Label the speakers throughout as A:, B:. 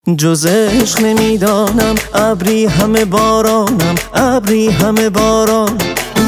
A: جز عشق نمیدانم، ابری همه بارانم، ابری همه باران.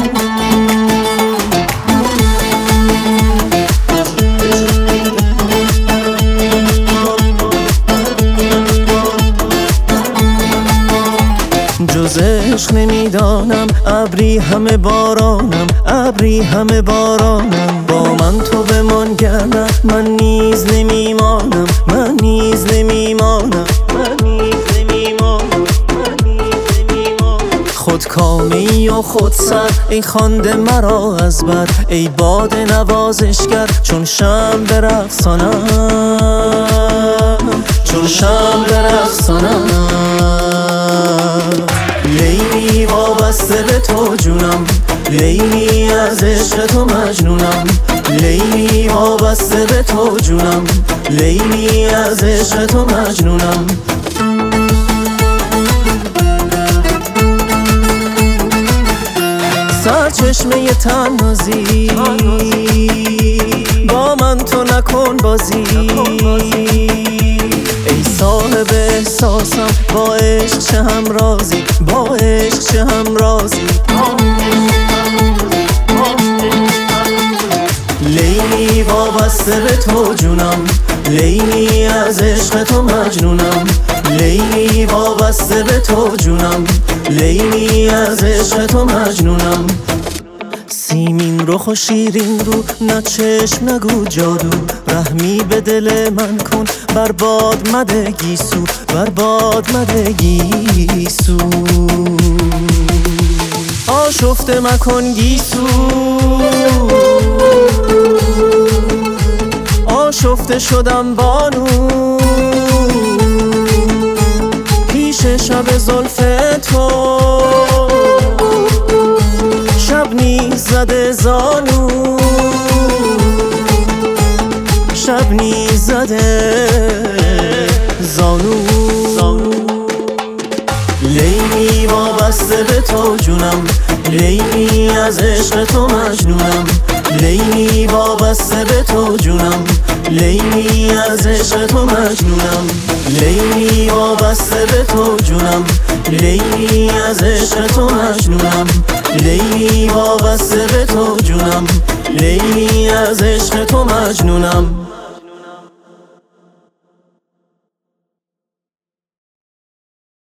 A: جز عشق نمیدانم، ابری همه بارانم، ابری همه بارانم. با من تو بمان گردم، من نیز نمیمانم، من نیز نمیمانم، من نیز نمیمانم، من نیز نمیمانم. خودکامی و خودسر ای خوانده مرا از بر، ای باد نوازشگر چون شمع برقصانم، چون شمع برقصانم. لیلی وابسته به تو جونم، لیلی از عشق تو مجنونم. لیلی وابسته به تو جونم، لیلی از عشق تو مجنونم. سرچشمه تنازی با من تو نکن بازی. ای صاحب احساسم با عشق چه همرازی، با عشق چه همرازی. لیلی وابسته به تو جونم، لیلی از عشق تو مجنونم. لیلی وابسته به تو جونم، لیلی از عشق تو مجنونم. سیمین رخ و شیرین رو، نه چشم نگو جادو. رحمی به دل من کن، برباد مده گیسو، برباد مده گیسو. آشفته مکن گیسو، آشفته شدم بانو. پیش شب زلف تو شب نیز زده زانو، شب نیز زده زانو. لیلی وابسته به تو جونم، لیلی از عشق تو مجنونم. لیلی وابسته به تو جونم، لیلی از عشق تو مجنونم. لیلی وابسته به تو جونم، لیلی از عشق تو مجنونم. لیلی وابسته به تو جونم، لیلی از عشق تو مجنونم.